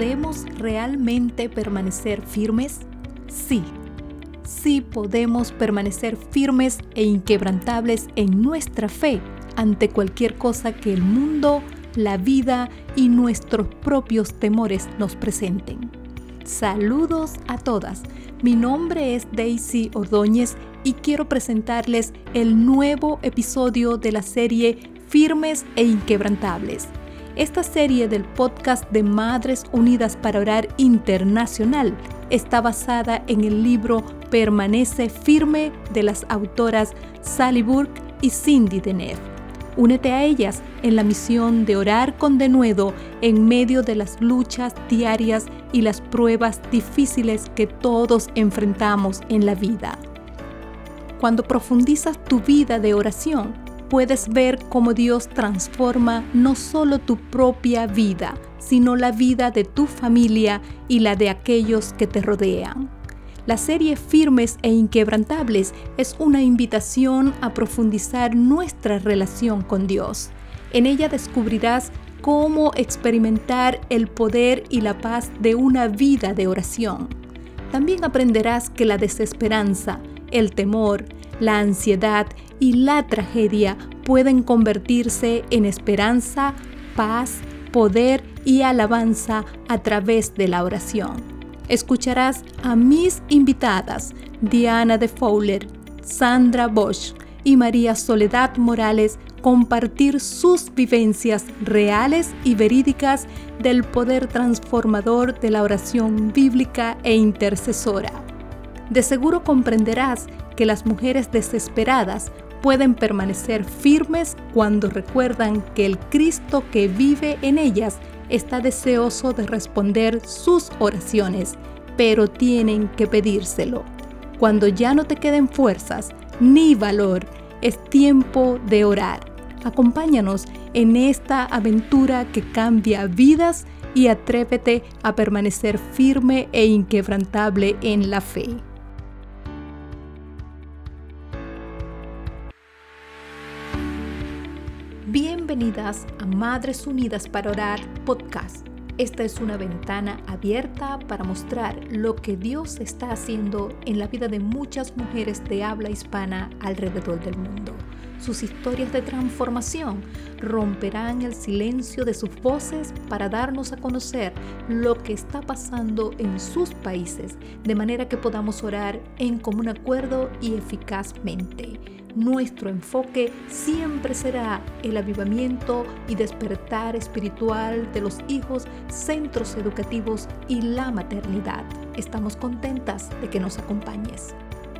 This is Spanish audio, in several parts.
¿Podemos realmente permanecer firmes? Sí podemos permanecer firmes e inquebrantables en nuestra fe ante cualquier cosa que el mundo, la vida y nuestros propios temores nos presenten. Saludos a todas, mi nombre es Daisy Ordóñez y quiero presentarles el nuevo episodio de la serie Firmes e Inquebrantables. Esta serie del podcast de Madres Unidas para Orar Internacional está basada en el libro Permanece Firme de las autoras Sally Burke y Cindy Deneuve. Únete a ellas en la misión de orar con denuedo en medio de las luchas diarias y las pruebas difíciles que todos enfrentamos en la vida. Cuando profundizas tu vida de oración, puedes ver cómo Dios transforma no solo tu propia vida, sino la vida de tu familia y la de aquellos que te rodean. La serie Firmes e Inquebrantables es una invitación a profundizar nuestra relación con Dios. En ella descubrirás cómo experimentar el poder y la paz de una vida de oración. También aprenderás que la desesperanza, el temor, la ansiedad y la tragedia pueden convertirse en esperanza, paz, poder y alabanza a través de la oración. Escucharás a mis invitadas, Diana de Fowler, Sandra Bosch y María Soledad Morales, compartir sus vivencias reales y verídicas del poder transformador de la oración bíblica e intercesora. De seguro comprenderás que las mujeres desesperadas pueden permanecer firmes cuando recuerdan que el Cristo que vive en ellas está deseoso de responder sus oraciones, pero tienen que pedírselo. Cuando ya no te queden fuerzas ni valor, es tiempo de orar. Acompáñanos en esta aventura que cambia vidas y atrévete a permanecer firme e inquebrantable en la fe. Bienvenidas a Madres Unidas para Orar podcast. Esta es una ventana abierta para mostrar lo que Dios está haciendo en la vida de muchas mujeres de habla hispana alrededor del mundo. Sus historias de transformación romperán el silencio de sus voces para darnos a conocer lo que está pasando en sus países, de manera que podamos orar en común acuerdo y eficazmente. Nuestro enfoque siempre será el avivamiento y despertar espiritual de los hijos, centros educativos y la maternidad. Estamos contentas de que nos acompañes.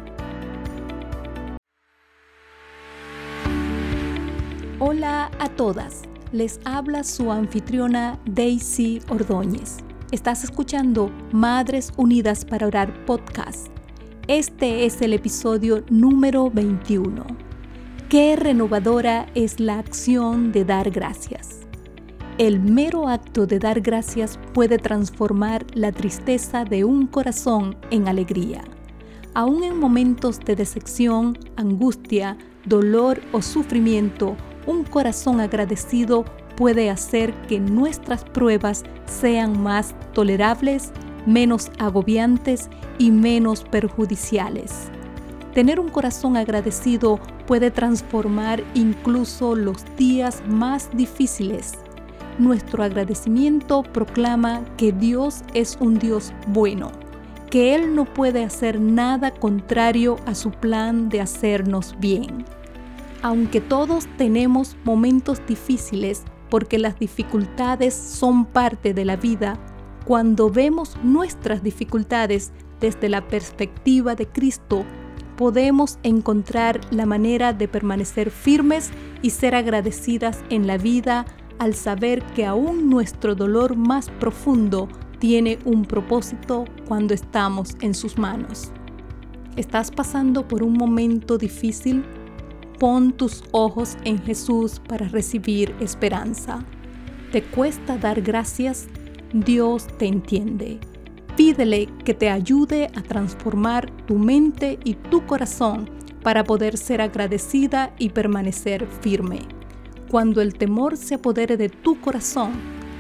Hola a todas, les habla su anfitriona Daisy Ordóñez. Estás escuchando Madres Unidas para Orar podcast. Este es el episodio número 21. Qué renovadora es la acción de dar gracias. El mero acto de dar gracias puede transformar la tristeza de un corazón en alegría. Aún en momentos de decepción, angustia, dolor o sufrimiento, un corazón agradecido puede hacer que nuestras pruebas sean más tolerables, menos agobiantes y menos perjudiciales. Tener un corazón agradecido puede transformar incluso los días más difíciles. Nuestro agradecimiento proclama que Dios es un Dios bueno, que Él no puede hacer nada contrario a su plan de hacernos bien. Aunque todos tenemos momentos difíciles, porque las dificultades son parte de la vida, cuando vemos nuestras dificultades desde la perspectiva de Cristo, podemos encontrar la manera de permanecer firmes y ser agradecidas en la vida al saber que aún nuestro dolor más profundo tiene un propósito cuando estamos en sus manos. ¿Estás pasando por un momento difícil? Pon tus ojos en Jesús para recibir esperanza. ¿Te cuesta dar gracias? Dios te entiende. Pídele que te ayude a transformar tu mente y tu corazón para poder ser agradecida y permanecer firme. Cuando el temor se apodere de tu corazón,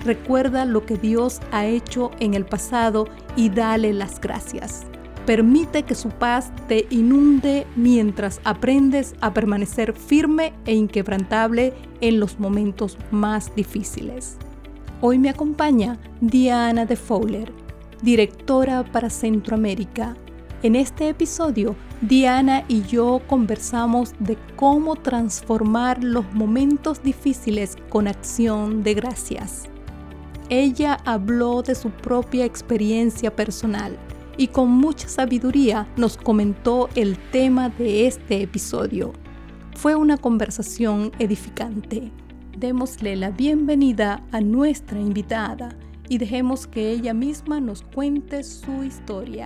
Recuerda lo que Dios ha hecho en el pasado y dale las gracias. Permite que su paz te inunde mientras aprendes a permanecer firme e inquebrantable en los momentos más difíciles. Hoy me acompaña Diana de Fowler, directora para Centroamérica. En este episodio, Diana y yo conversamos de cómo transformar los momentos difíciles con acción de gracias. Ella habló de su propia experiencia personal y con mucha sabiduría nos comentó el tema de este episodio. Fue una conversación edificante. Démosle la bienvenida a nuestra invitada y dejemos que ella misma nos cuente su historia.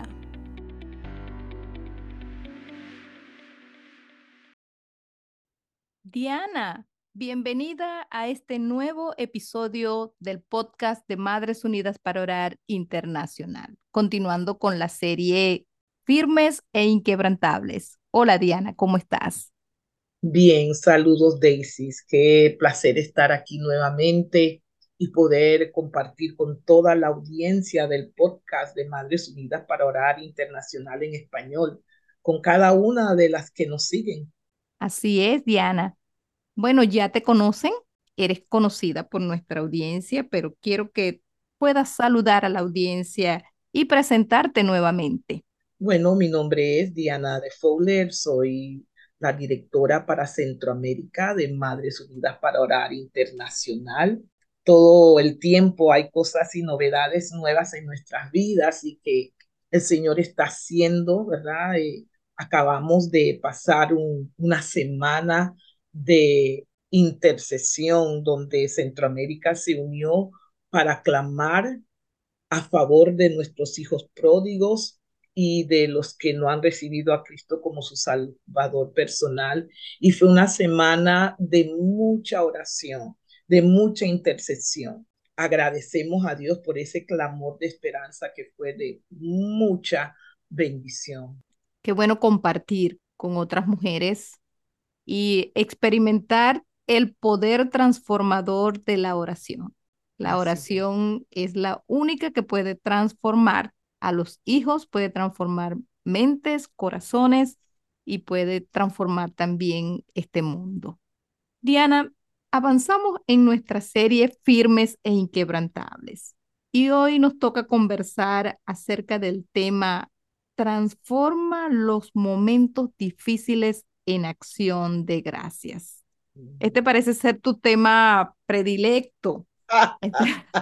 Diana, bienvenida a este nuevo episodio del podcast de Madres Unidas para Orar Internacional, continuando con la serie Firmes e Inquebrantables. Hola Diana, ¿cómo estás? Bien, saludos Daisy. Qué placer estar aquí nuevamente y poder compartir con toda la audiencia del podcast de Madres Unidas para Orar Internacional en español, con cada una de las que nos siguen. Así es, Diana. Bueno, ya te conocen, eres conocida por nuestra audiencia, pero quiero que puedas saludar a la audiencia y presentarte nuevamente. Bueno, mi nombre es Diana de Fowler, soy la directora para Centroamérica de Madres Unidas para Orar Internacional. Todo el tiempo hay cosas y novedades nuevas en nuestras vidas y que el Señor está haciendo, ¿verdad? Acabamos de pasar una semana de intercesión donde Centroamérica se unió para clamar a favor de nuestros hijos pródigos y de los que no han recibido a Cristo como su Salvador personal. Y fue una semana de mucha oración, de mucha intercesión. Agradecemos a Dios por ese clamor de esperanza que fue de mucha bendición. Qué bueno compartir con otras mujeres y experimentar el poder transformador de la oración. La Así es. oración es la única que puede transformar a los hijos, puede transformar mentes, corazones y puede transformar también este mundo. Diana, avanzamos en nuestra serie Firmes e Inquebrantables y hoy nos toca conversar acerca del tema Transforma los momentos difíciles en acción de gracias. Este parece ser tu tema predilecto. Este-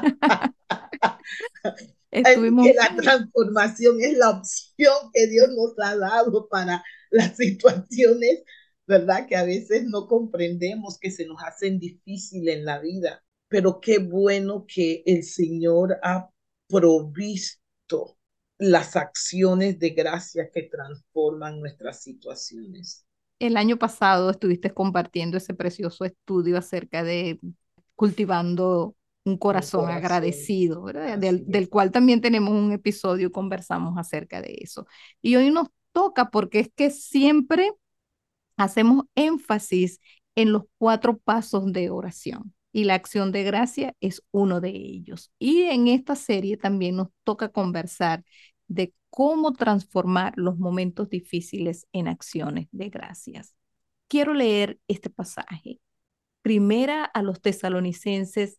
Es que Estuvimos, la transformación es la opción que Dios nos ha dado para las situaciones, ¿verdad? Que a veces no comprendemos, que se nos hacen difíciles en la vida. Pero qué bueno que el Señor ha provisto las acciones de gracia que transforman nuestras situaciones. el año pasado estuviste compartiendo ese precioso estudio acerca de cultivando un Un corazón corazón agradecido, ¿verdad? Del, así del es. cual también tenemos un episodio, conversamos acerca de eso. Y hoy nos toca porque es que siempre hacemos énfasis en los 4 pasos de oración y la acción de gracia es uno de ellos. Y en esta serie también nos toca conversar de cómo transformar los momentos difíciles en acciones de gracias. Quiero leer este pasaje. Primera a los Tesalonicenses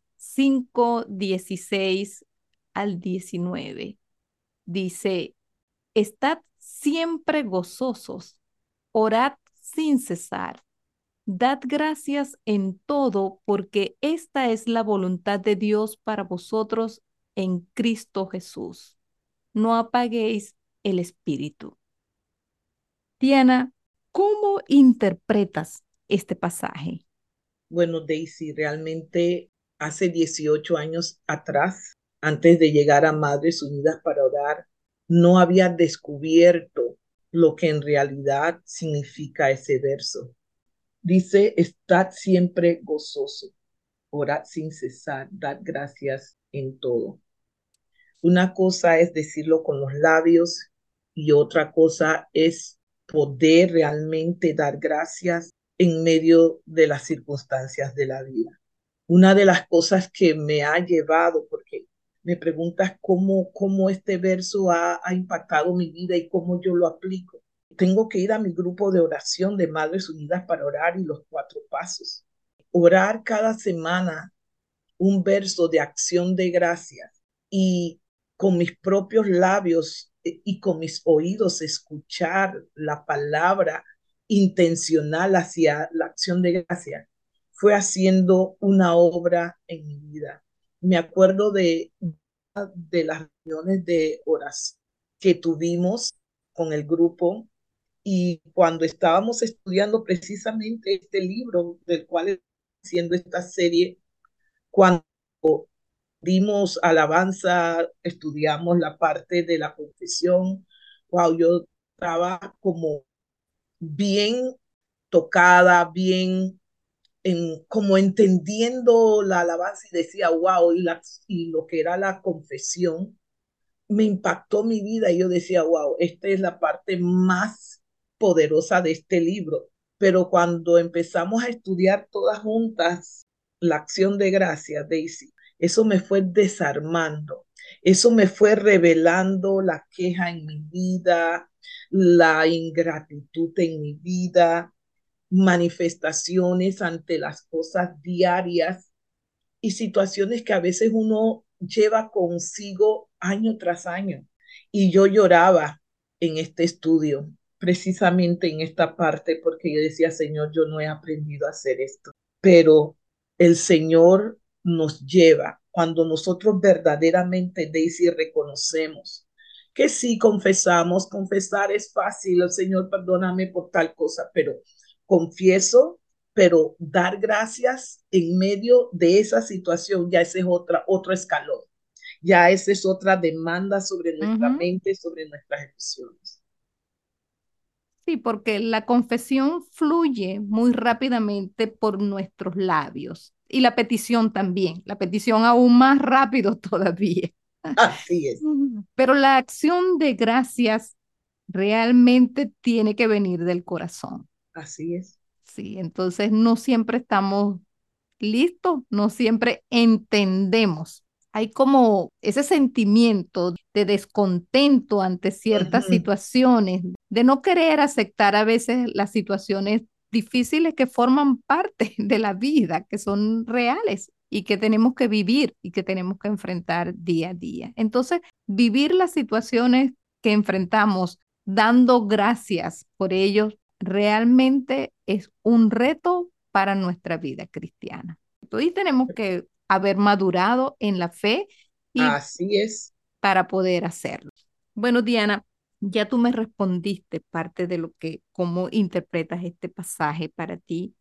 5:16 al 19. Dice, estad siempre gozosos, orad sin cesar, dad gracias en todo, porque esta es la voluntad de Dios para vosotros en Cristo Jesús. No apaguéis el espíritu. Diana, ¿cómo interpretas este pasaje? Bueno, Daisy, realmente hace 18 años atrás, antes de llegar a Madres Unidas para Orar, no había descubierto lo que en realidad significa ese verso. Dice, estad siempre gozoso, orad sin cesar, dad gracias en todo. Una cosa es decirlo con los labios y otra cosa es poder realmente dar gracias en medio de las circunstancias de la vida. Una de las cosas que me ha llevado, porque me preguntas cómo este verso ha impactado mi vida y cómo yo lo aplico. Tengo que ir a mi grupo de oración de Madres Unidas para orar y los 4 pasos. Orar cada semana un verso de acción de gracias y con mis propios labios y con mis oídos escuchar la palabra intencional hacia la acción de gracias fue haciendo una obra en mi vida. Me acuerdo de las reuniones de oración que tuvimos con el grupo y cuando estábamos estudiando precisamente este libro del cual estoy haciendo esta serie, cuando dimos alabanza, estudiamos la parte de la confesión, wow, yo estaba como bien tocada, bien como entendiendo la alabanza y decía, wow, y lo que era la confesión me impactó mi vida y yo decía, wow, esta es la parte más poderosa de este libro. Pero cuando empezamos a estudiar todas juntas la acción de gracia, Daisy, eso me fue desarmando, eso me fue revelando la queja en mi vida, la ingratitud en mi vida, manifestaciones ante las cosas diarias y situaciones que a veces uno lleva consigo año tras año. Y yo lloraba en este estudio, precisamente en esta parte, porque yo decía, Señor, yo no he aprendido a hacer esto, pero el Señor nos lleva cuando nosotros verdaderamente, Daisy, reconocemos que sí confesamos, confesar es fácil, el Señor perdóname por tal cosa, pero confieso, pero dar gracias en medio de esa situación, ya ese es otro escalón, ya esa es otra demanda sobre nuestra Ujú. mente, sobre nuestras emociones. Sí, porque la confesión fluye muy rápidamente por nuestros labios y la petición también, la petición aún más rápido todavía. Así es, Pero la acción de gracias realmente tiene que venir del corazón. así es. Sí, entonces no siempre estamos listos, no siempre entendemos. Hay como ese sentimiento de descontento ante ciertas Ujú. situaciones, de no querer aceptar a veces las situaciones difíciles que forman parte de la vida, que son reales y que tenemos que vivir y que tenemos que enfrentar día a día. Entonces, vivir las situaciones que enfrentamos dando gracias por ellos realmente es un reto para nuestra vida cristiana. Entonces tenemos que haber madurado en la fe y Así es. para poder hacerlo. Bueno, Diana, ya tú me respondiste parte de lo que, cómo interpretas este pasaje para ti,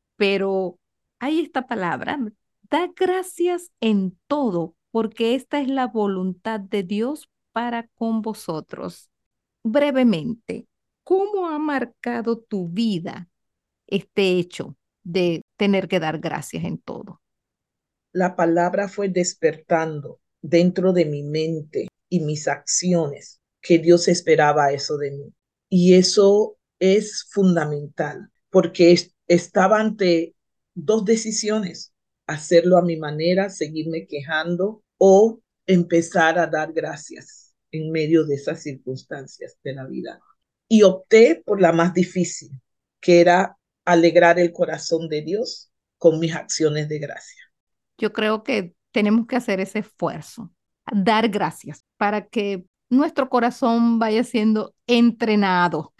pero hay esta palabra, da gracias en todo, porque esta es la voluntad de Dios para con vosotros. Brevemente, ¿cómo ha marcado tu vida este hecho de tener que dar gracias en todo? La palabra fue despertando dentro de mi mente y mis acciones que Dios esperaba eso de mí. Y eso es fundamental porque estaba ante dos decisiones, hacerlo a mi manera, seguirme quejando o empezar a dar gracias en medio de esas circunstancias de la vida. Y opté por la más difícil, que era alegrar el corazón de Dios con mis acciones de gracia. Yo creo que tenemos que hacer ese esfuerzo, dar gracias para que nuestro corazón vaya siendo entrenado.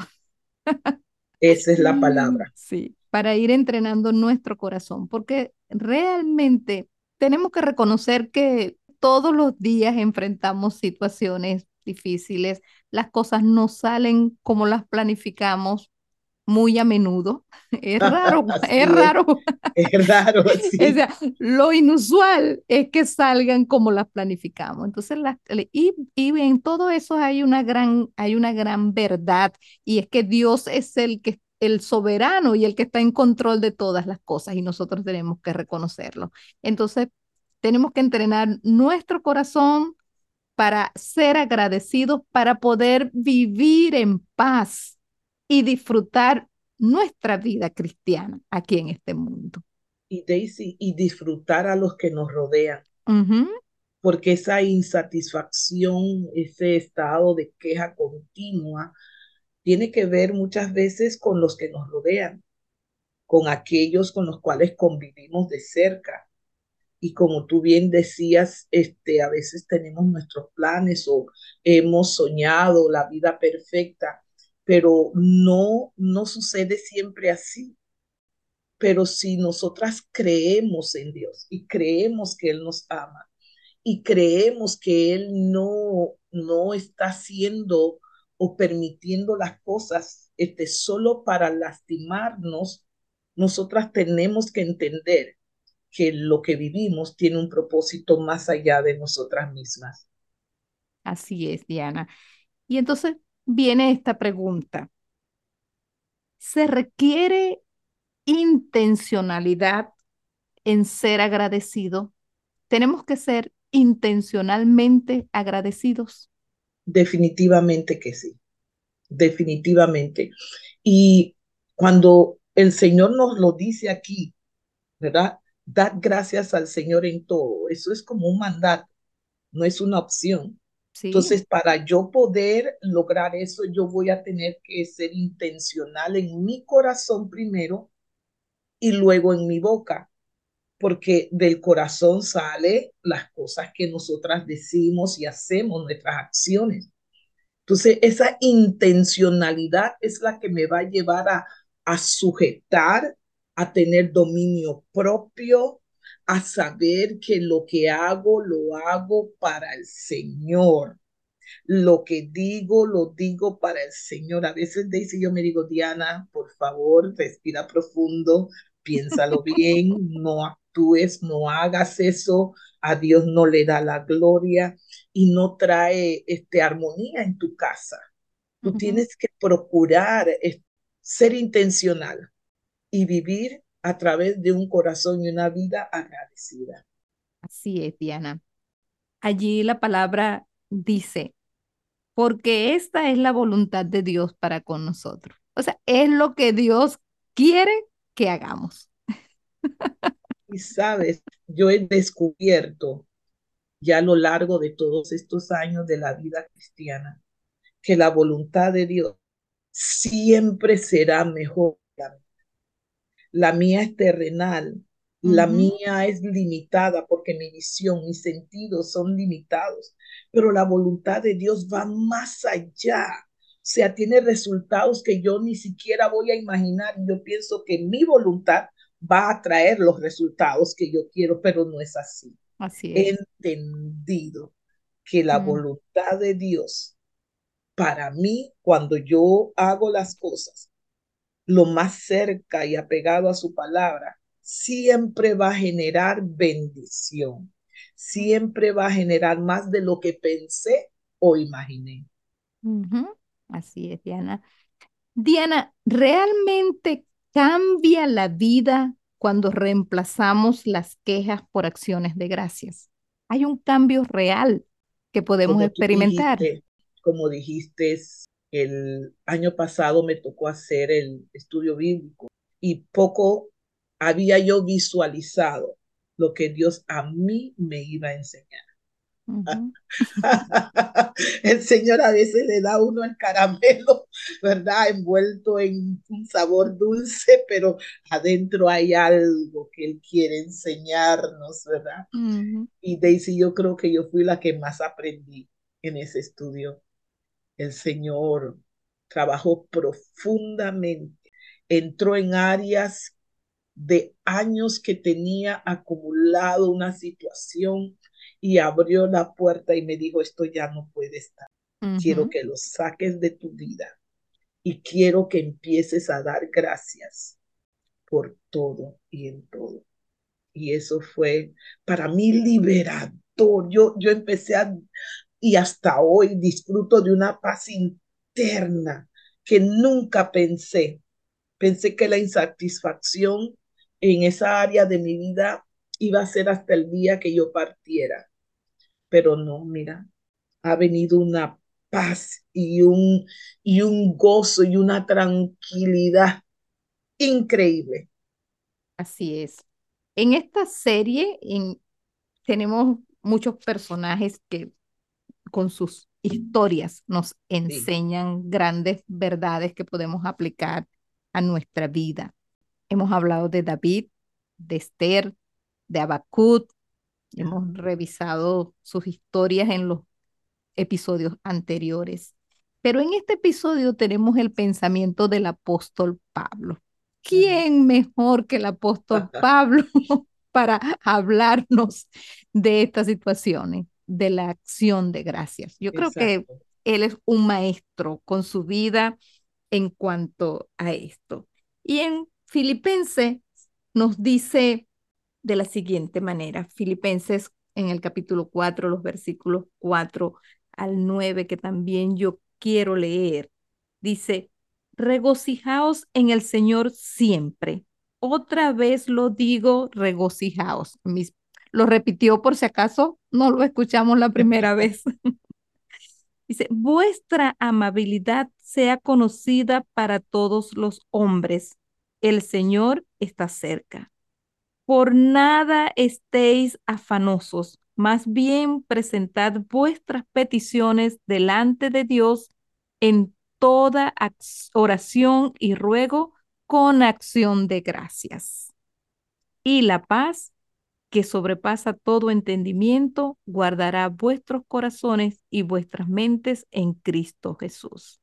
Esa es la palabra. Sí, para ir entrenando nuestro corazón, porque realmente tenemos que reconocer que todos los días enfrentamos situaciones difíciles, las cosas no salen como las planificamos muy a menudo. Es Así raro. es raro, O sí. sea, lo inusual es que salgan como las planificamos. Entonces, y en todo eso hay una gran verdad, y es que Dios es el soberano y el que está en control de todas las cosas, y nosotros tenemos que reconocerlo. Entonces, tenemos que entrenar nuestro corazón para ser agradecidos, para poder vivir en paz y disfrutar nuestra vida cristiana aquí en este mundo. y Daisy, y disfrutar a los que nos rodean, Ujú. porque esa insatisfacción, ese estado de queja continua, tiene que ver muchas veces con los que nos rodean, con aquellos con los cuales convivimos de cerca. Y como tú bien decías, a veces tenemos nuestros planes o hemos soñado la vida perfecta, pero no sucede siempre así. Pero si nosotras creemos en Dios y creemos que Él nos ama y creemos que Él no está haciendo o permitiendo las cosas solo para lastimarnos, nosotras tenemos que entender que lo que vivimos tiene un propósito más allá de nosotras mismas. Así es, Diana. Y entonces viene esta pregunta. ¿Se requiere intencionalidad en ser agradecido? ¿Tenemos que ser intencionalmente agradecidos? Definitivamente que sí, definitivamente. Y cuando el Señor nos lo dice aquí, ¿verdad? Dad gracias al Señor en todo. Eso es como un mandato, no es una opción. Sí. Entonces, para yo poder lograr eso, yo voy a tener que ser intencional en mi corazón primero y luego en mi boca, porque del corazón sale las cosas que nosotras decimos y hacemos, nuestras acciones. Entonces, esa intencionalidad es la que me va a llevar a sujetar, a tener dominio propio, a saber que lo hago para el Señor. Lo que digo, lo digo para el Señor. A veces Daisy, yo me digo, Diana, por favor, respira profundo, piénsalo bien, no actúes, no hagas eso. A Dios no le da la gloria y no trae armonía en tu casa. Tú Ujú. tienes que procurar ser intencional y vivir a través de un corazón y una vida agradecida. Así es, Diana. Allí la palabra dice, porque esta es la voluntad de Dios para con nosotros. O sea, es lo que Dios quiere que hagamos. Y sabes, yo he descubierto ya a lo largo de todos estos años de la vida cristiana, que la voluntad de Dios siempre será mejor. La mía es terrenal, la Ujú. mía es limitada porque mi visión, mis sentidos son limitados, pero la voluntad de Dios va más allá. O sea, tiene resultados que yo ni siquiera voy a imaginar. Yo pienso que mi voluntad va a traer los resultados que yo quiero, pero no es así. Así He es. entendido que la Mm. voluntad de Dios para mí, cuando yo hago las cosas lo más cerca y apegado a su palabra, siempre va a generar bendición, siempre va a generar más de lo que pensé o imaginé. Ujú. Así es, Diana. Diana, ¿realmente cambia la vida cuando reemplazamos las quejas por acciones de gracias? Hay un cambio real que podemos Como tú experimentar. dijiste, como dijiste, el año pasado me tocó hacer el estudio bíblico y poco había yo visualizado lo que Dios a mí me iba a enseñar. Ujú. El Señor a veces le da a uno el caramelo, ¿verdad? Envuelto en un sabor dulce, pero adentro hay algo que Él quiere enseñarnos, ¿verdad? Ujú. Y Daisy, yo creo que yo fui la que más aprendí en ese estudio. El Señor trabajó profundamente, entró en áreas de años que tenía acumulado una situación y abrió la puerta y me dijo, esto ya no puede estar. Quiero Ujú. que lo saques de tu vida y quiero que empieces a dar gracias por todo y en todo. Y eso fue para mí liberador. Yo empecé y hasta hoy disfruto de una paz interna que nunca pensé. Pensé que la insatisfacción en esa área de mi vida iba a ser hasta el día que yo partiera, pero no, mira, ha venido una paz y un gozo y una tranquilidad increíble. Así es. En esta serie tenemos muchos personajes que con sus historias nos Sí, enseñan grandes verdades que podemos aplicar a nuestra vida. Hemos hablado de David, de Esther, de Habacuc, hemos ajá, revisado sus historias en los episodios anteriores. Pero en este episodio tenemos el pensamiento del apóstol Pablo. ajá. ¿Quién mejor que el apóstol Pablo para hablarnos de estas situaciones, de la acción de gracias? Yo creo que Exacto. él es un maestro con su vida en cuanto a esto. Y en Filipenses nos dice de la siguiente manera, Filipenses en el capítulo 4 los versículos 4 al 9 que también yo quiero leer, dice, regocijaos en el Señor siempre. Otra vez lo digo, regocijaos. Lo repitió por si acaso no lo escuchamos la primera vez. Dice, vuestra amabilidad sea conocida para todos los hombres. El Señor está cerca. Por nada estéis afanosos, más bien presentad vuestras peticiones delante de Dios en toda oración y ruego con acción de gracias. Y la paz que sobrepasa todo entendimiento, guardará vuestros corazones y vuestras mentes en Cristo Jesús.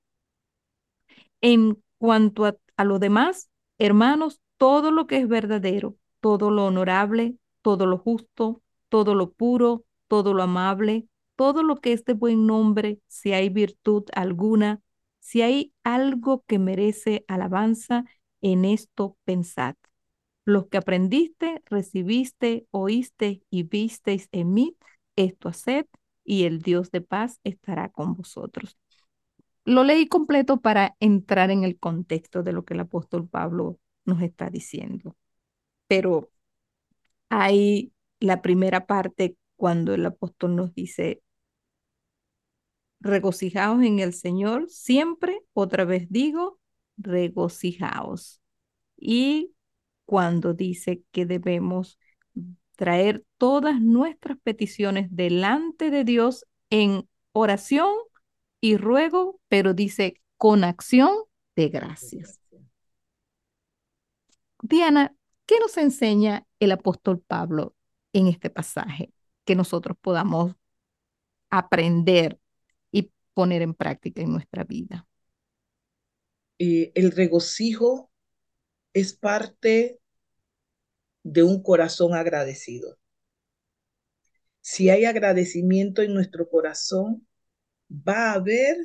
En cuanto a lo demás, hermanos, todo lo que es verdadero, todo lo honorable, todo lo justo, todo lo puro, todo lo amable, todo lo que es de buen nombre, si hay virtud alguna, si hay algo que merece alabanza, en esto pensad. Los que aprendiste, recibiste, oíste y visteis en mí, esto haced, y el Dios de paz estará con vosotros. Lo leí completo para entrar en el contexto de lo que el apóstol Pablo nos está diciendo. Pero hay la primera parte cuando el apóstol nos dice, regocijaos en el Señor siempre, otra vez digo, regocijaos. Y cuando dice que debemos traer todas nuestras peticiones delante de Dios en oración y ruego, pero dice con acción de gracias. Diana, ¿qué nos enseña el apóstol Pablo en este pasaje que nosotros podamos aprender y poner en práctica en nuestra vida? El regocijo es parte de un corazón agradecido. Si hay agradecimiento en nuestro corazón, va a haber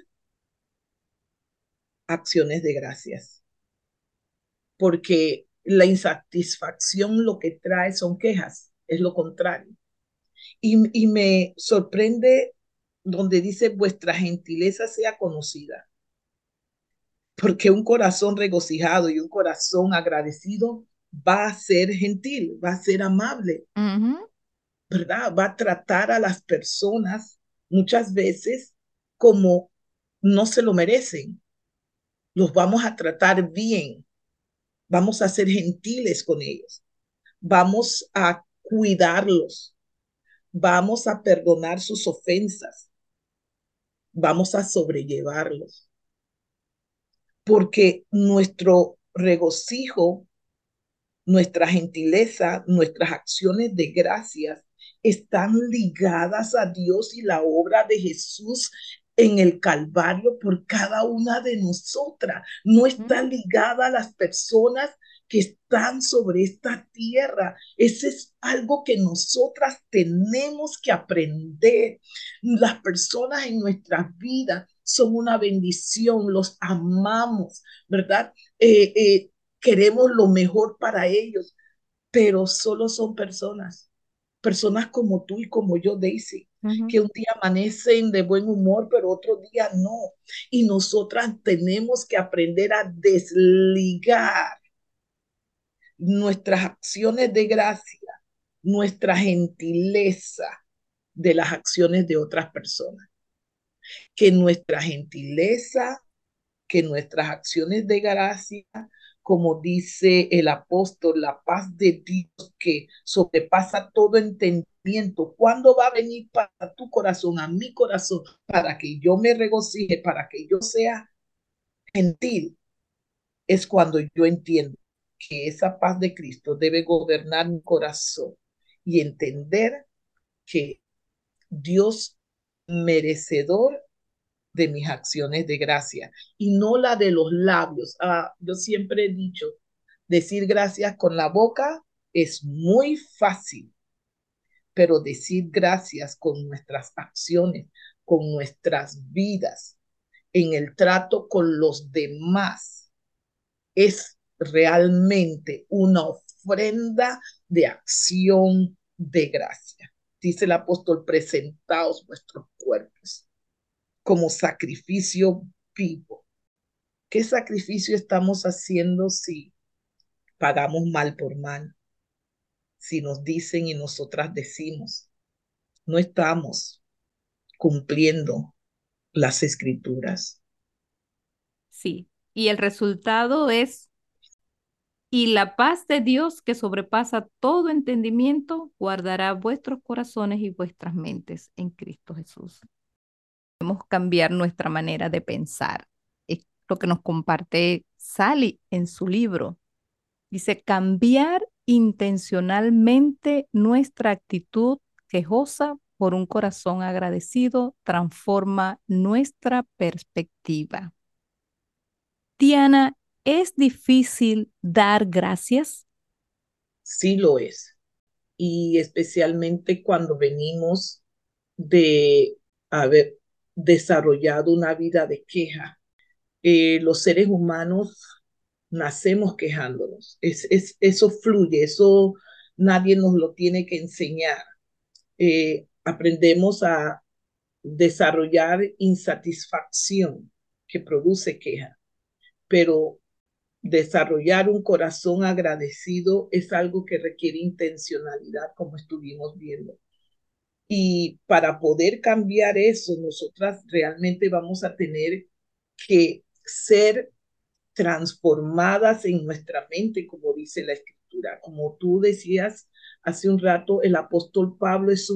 acciones de gracias, porque la insatisfacción lo que trae son quejas, es lo contrario. Y me sorprende donde dice vuestra gentileza sea conocida, porque un corazón regocijado y un corazón agradecido va a ser gentil, va a ser amable, Ujú, ¿verdad? Va a tratar a las personas muchas veces como no se lo merecen. Los vamos a tratar bien, vamos a ser gentiles con ellos, vamos a cuidarlos, vamos a perdonar sus ofensas, vamos a sobrellevarlos, porque nuestro regocijo, nuestra gentileza, nuestras acciones de gracias están ligadas a Dios y la obra de Jesús en el Calvario por cada una de nosotras. No está ujú, ligada a las personas que están sobre esta tierra. Ese es algo que nosotras tenemos que aprender. Las personas en nuestras vidas son una bendición, los amamos, ¿verdad? Queremos lo mejor para ellos, pero solo son personas, personas como tú y como yo, Daisy, ujú, que un día amanecen de buen humor, pero otro día no. Y nosotras tenemos que aprender a desligar nuestras acciones de gracia, nuestra gentileza de las acciones de otras personas. Que nuestra gentileza, que nuestras acciones de gracia como dice el apóstol, la paz de Dios que sobrepasa todo entendimiento. ¿Cuándo va a venir para tu corazón, a mi corazón, para que yo me regocije, para que yo sea gentil? Es cuando yo entiendo que esa paz de Cristo debe gobernar mi corazón y entender que Dios merecedor de mis acciones de gracia y no la de los labios. Yo siempre he dicho, decir gracias con la boca es muy fácil, pero decir gracias con nuestras acciones, con nuestras vidas, en el trato con los demás, es realmente una ofrenda de acción de gracia. Dice el apóstol, presentaos vuestros cuerpos como sacrificio vivo. ¿Qué sacrificio estamos haciendo si pagamos mal por mal? Si nos dicen y nosotras decimos, no estamos cumpliendo las escrituras. Sí, y el resultado es, y la paz de Dios que sobrepasa todo entendimiento, guardará vuestros corazones y vuestras mentes en Cristo Jesús. Debemos cambiar nuestra manera de pensar. Es lo que nos comparte Sally en su libro. Dice, cambiar intencionalmente nuestra actitud quejosa por un corazón agradecido transforma nuestra perspectiva. Diana, ¿es difícil dar gracias? Sí lo es. Y especialmente cuando venimos de haber desarrollado una vida de queja. Los seres humanos nacemos quejándonos. Eso fluye, eso nadie nos lo tiene que enseñar. Aprendemos a desarrollar insatisfacción que produce queja, pero desarrollar un corazón agradecido es algo que requiere intencionalidad, como estuvimos viendo. Y para poder cambiar eso, nosotras realmente vamos a tener que ser transformadas en nuestra mente, como dice la escritura. Como tú decías hace un rato, el apóstol Pablo es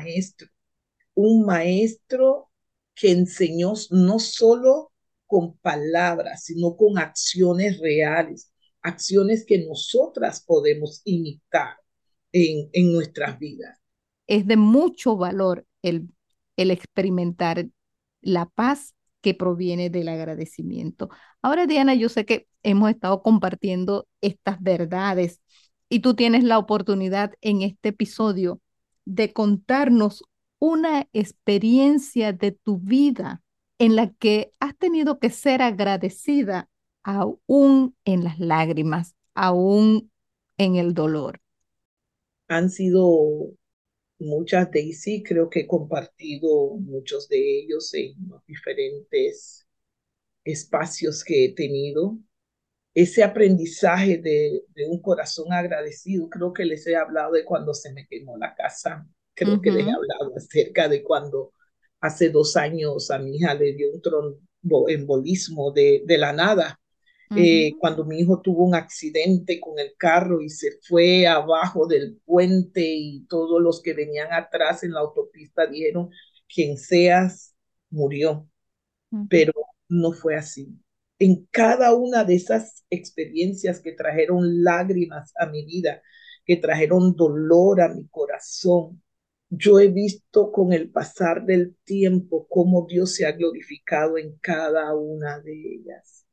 un maestro que enseñó no solo con palabras, sino con acciones reales, acciones que nosotras podemos imitar en nuestras vidas. Es de mucho valor el experimentar la paz que proviene del agradecimiento. Ahora, Diana, yo sé que hemos estado compartiendo estas verdades y tú tienes la oportunidad en este episodio de contarnos una experiencia de tu vida en la que has tenido que ser agradecida aún en las lágrimas, aún en el dolor. Han sido muchas, Daisy, creo que he compartido muchos de ellos en los diferentes espacios que he tenido. Ese aprendizaje de un corazón agradecido, creo que les he hablado de cuando se me quemó la casa, creo que les he Ujú, hablado acerca de cuando hace 2 años a mi hija le dio un tromboembolismo de la nada, ujú, cuando mi hijo tuvo un accidente con el carro y se fue abajo del puente y todos los que venían atrás en la autopista dijeron, quien seas, murió, ujú. pero no fue así. En cada una de esas experiencias que trajeron lágrimas a mi vida, que trajeron dolor a mi corazón, yo he visto con el pasar del tiempo cómo Dios se ha glorificado en cada una de ellas.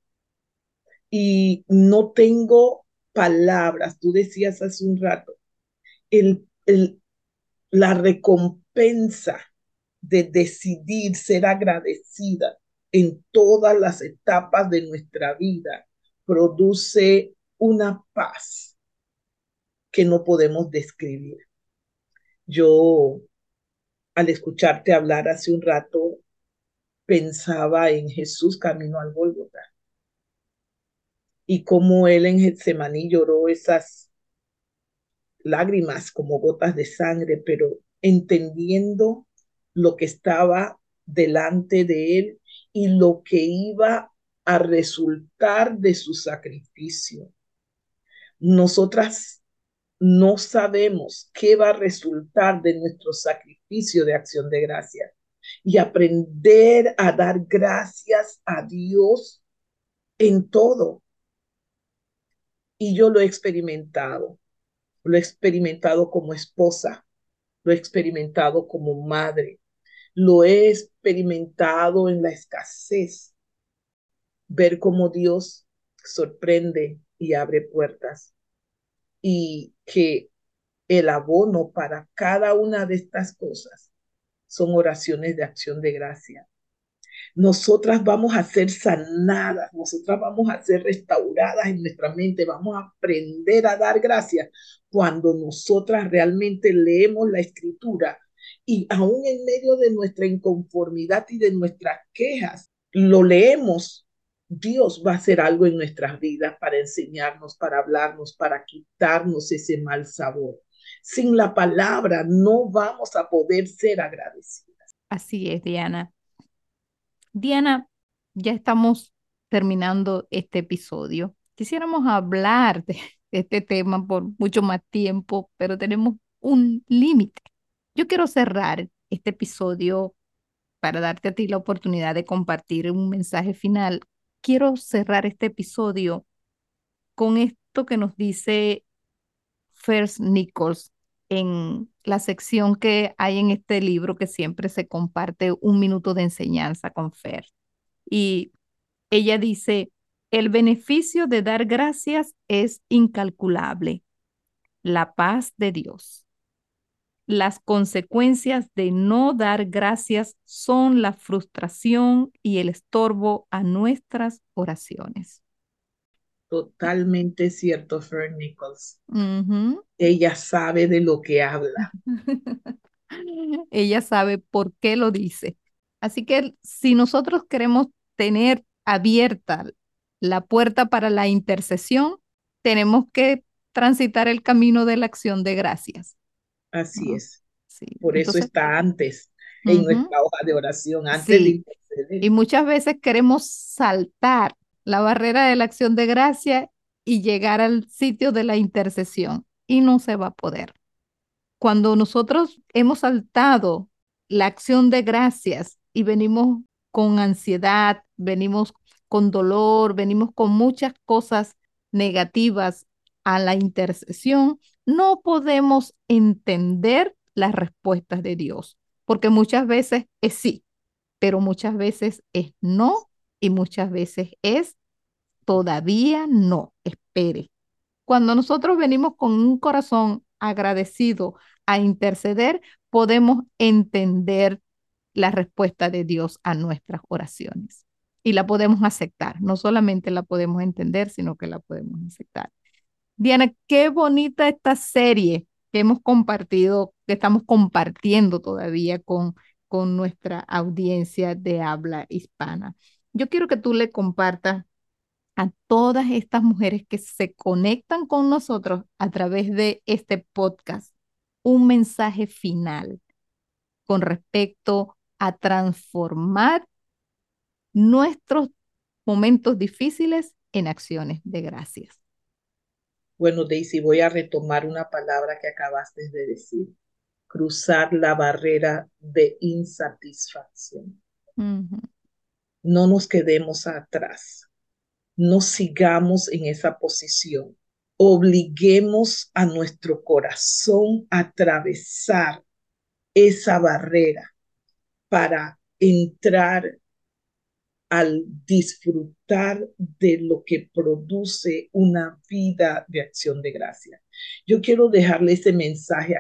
Y no tengo palabras. Tú decías hace un rato, el, el, la recompensa de decidir ser agradecida en todas las etapas de nuestra vida produce una paz que no podemos describir. Yo, al escucharte hablar hace un rato, pensaba en Jesús camino al Gólgota y cómo él en Getsemaní lloró esas lágrimas como gotas de sangre, pero entendiendo lo que estaba delante de él y lo que iba a resultar de su sacrificio. Nosotras no sabemos qué va a resultar de nuestro sacrificio de acción de gracia y aprender a dar gracias a Dios en todo. Y yo lo he experimentado como esposa, lo he experimentado como madre, lo he experimentado en la escasez, ver cómo Dios sorprende y abre puertas y que el abono para cada una de estas cosas son oraciones de acción de gracia. Nosotras vamos a ser sanadas, nosotras vamos a ser restauradas en nuestra mente, vamos a aprender a dar gracias cuando nosotras realmente leemos la escritura y aún en medio de nuestra inconformidad y de nuestras quejas, lo leemos. Dios va a hacer algo en nuestras vidas para enseñarnos, para hablarnos, para quitarnos ese mal sabor. Sin la palabra no vamos a poder ser agradecidas. Así es, Diana. Diana, ya estamos terminando este episodio. Quisiéramos hablar de este tema por mucho más tiempo, pero tenemos un límite. Yo quiero cerrar este episodio para darte a ti la oportunidad de compartir un mensaje final. Quiero cerrar este episodio con esto que nos dice First Nichols en la sección que hay en este libro que siempre se comparte un minuto de enseñanza con Fer. Y ella dice, el beneficio de dar gracias es incalculable. La paz de Dios. Las consecuencias de no dar gracias son la frustración y el estorbo a nuestras oraciones. Totalmente cierto, Fern Nichols. Ujú. Ella sabe de lo que habla. Ella sabe por qué lo dice. Así que si nosotros queremos tener abierta la puerta para la intercesión, tenemos que transitar el camino de la acción de gracias, Así ¿no? es. Sí, Por eso entonces, está antes en ujú, nuestra hoja de oración, antes de sí. interceder. Y muchas veces queremos saltar la barrera de la acción de gracia y llegar al sitio de la intercesión y no se va a poder. Cuando nosotros hemos saltado la acción de gracias y venimos con ansiedad, venimos con dolor, venimos con muchas cosas negativas a la intercesión, no podemos entender las respuestas de Dios, porque muchas veces es sí, pero muchas veces es no y muchas veces es todavía no, espere. Cuando nosotros venimos con un corazón agradecido a interceder, podemos entender la respuesta de Dios a nuestras oraciones y la podemos aceptar. No solamente la podemos entender, sino que la podemos aceptar. Diana, qué bonita esta serie que hemos compartido, que estamos compartiendo todavía con nuestra audiencia de habla hispana. Yo quiero que tú le compartas a todas estas mujeres que se conectan con nosotros a través de este podcast un mensaje final con respecto a transformar nuestros momentos difíciles en acciones de gracias. Bueno, Daisy, voy a retomar una palabra que acabaste de decir. Cruzar la barrera de insatisfacción. Ujú. No nos quedemos atrás. No sigamos en esa posición. Obliguemos a nuestro corazón a atravesar esa barrera para entrar al disfrutar de lo que produce una vida de acción de gracia. Yo quiero dejarle ese mensaje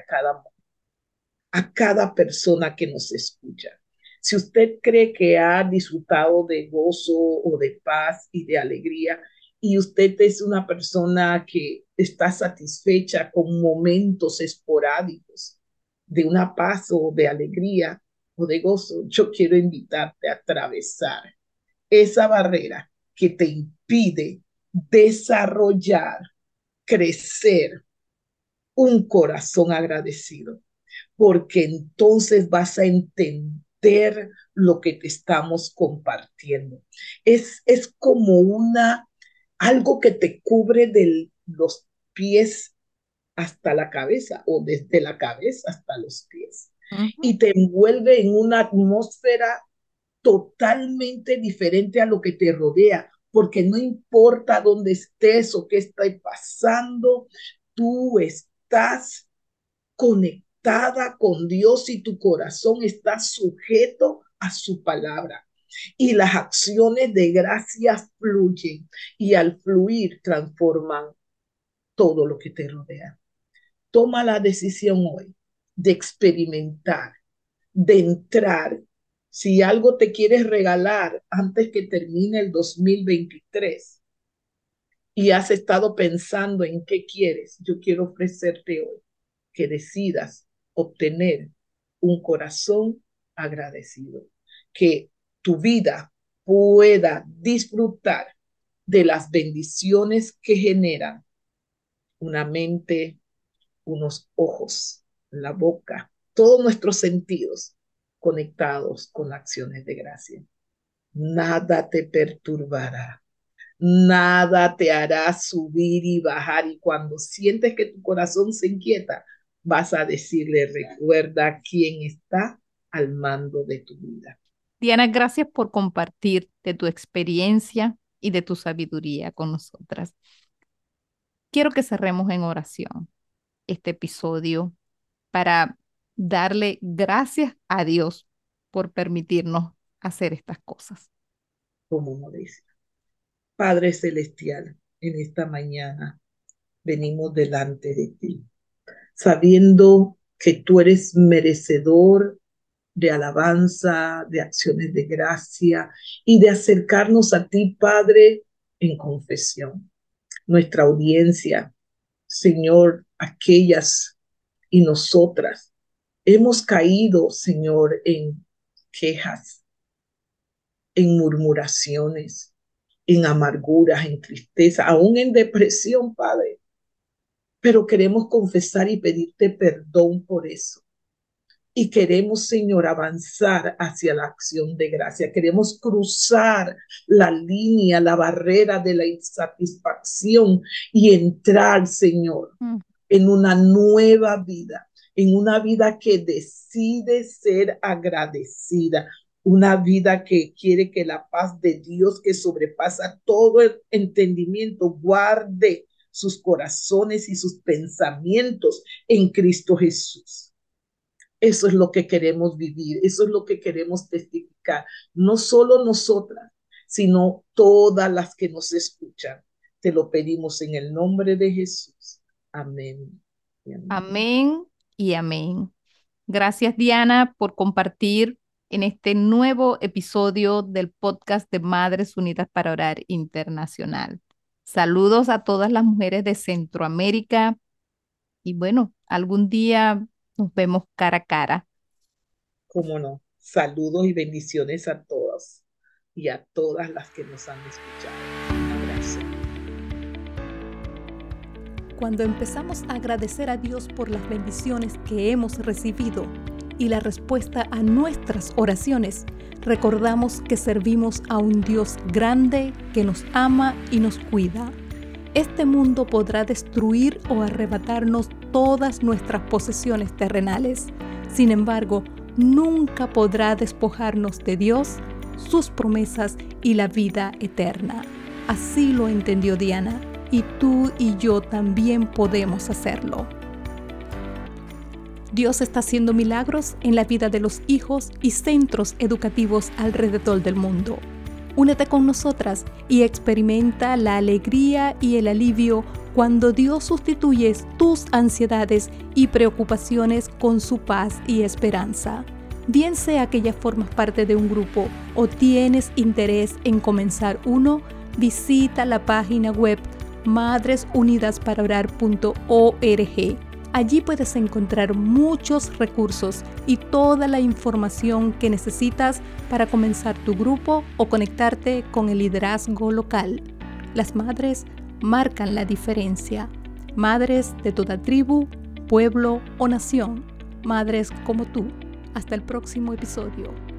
a cada persona que nos escucha. Si usted cree que ha disfrutado de gozo o de paz y de alegría, y usted es una persona que está satisfecha con momentos esporádicos de una paz o de alegría o de gozo, yo quiero invitarte a atravesar esa barrera que te impide desarrollar, crecer un corazón agradecido, porque entonces vas a entender meter lo que te estamos compartiendo. Es como algo que te cubre de los pies hasta la cabeza o desde la cabeza hasta los pies Ujú. y te envuelve en una atmósfera totalmente diferente a lo que te rodea, porque no importa dónde estés o qué está pasando, tú estás conectada con Dios y tu corazón está sujeto a su palabra. Y las acciones de gracia fluyen y al fluir transforman todo lo que te rodea. Toma la decisión hoy de experimentar, de entrar. Si algo te quieres regalar antes que termine el 2023 y has estado pensando en qué quieres, yo quiero ofrecerte hoy que decidas obtener un corazón agradecido, que tu vida pueda disfrutar de las bendiciones que generan una mente, unos ojos, la boca, todos nuestros sentidos conectados con acciones de gracia. Nada te perturbará, nada te hará subir y bajar. Y cuando sientes que tu corazón se inquieta, vas a decirle, recuerda quién está al mando de tu vida. Diana, gracias por compartir de tu experiencia y de tu sabiduría con nosotras. Quiero que cerremos en oración este episodio para darle gracias a Dios por permitirnos hacer estas cosas. Como modestia. Padre Celestial, en esta mañana venimos delante de ti, sabiendo que tú eres merecedor de alabanza, de acciones de gracia y de acercarnos a ti, Padre, en confesión. Nuestra audiencia, Señor, aquellas y nosotras, hemos caído, Señor, en quejas, en murmuraciones, en amarguras, en tristeza, aún en depresión, Padre. Pero queremos confesar y pedirte perdón por eso. Y queremos, Señor, avanzar hacia la acción de gracia. Queremos cruzar la línea, la barrera de la insatisfacción y entrar, Señor, en una nueva vida, en una vida que decide ser agradecida, una vida que quiere que la paz de Dios, que sobrepasa todo el entendimiento, guarde sus corazones y sus pensamientos en Cristo Jesús. Eso es lo que queremos vivir, eso es lo que queremos testificar, no solo nosotras, sino todas las que nos escuchan. Te lo pedimos en el nombre de Jesús. Amén. Amén. Amén y amén. Gracias, Diana, por compartir en este nuevo episodio del podcast de Madres Unidas para Orar Internacional. Saludos a todas las mujeres de Centroamérica y bueno, algún día nos vemos cara a cara. Cómo no. Saludos y bendiciones a todas y a todas las que nos han escuchado. Un abrazo. Cuando empezamos a agradecer a Dios por las bendiciones que hemos recibido y la respuesta a nuestras oraciones, recordamos que servimos a un Dios grande que nos ama y nos cuida. Este mundo podrá destruir o arrebatarnos todas nuestras posesiones terrenales. Sin embargo, nunca podrá despojarnos de Dios, sus promesas y la vida eterna. Así lo entendió Diana, y tú y yo también podemos hacerlo. Dios está haciendo milagros en la vida de los hijos y centros educativos alrededor del mundo. Únete con nosotras y experimenta la alegría y el alivio cuando Dios sustituye tus ansiedades y preocupaciones con su paz y esperanza. Bien sea que ya formas parte de un grupo o tienes interés en comenzar uno, visita la página web madresunidasparoorar.org. Allí puedes encontrar muchos recursos y toda la información que necesitas para comenzar tu grupo o conectarte con el liderazgo local. Las madres marcan la diferencia. Madres de toda tribu, pueblo o nación. Madres como tú. Hasta el próximo episodio.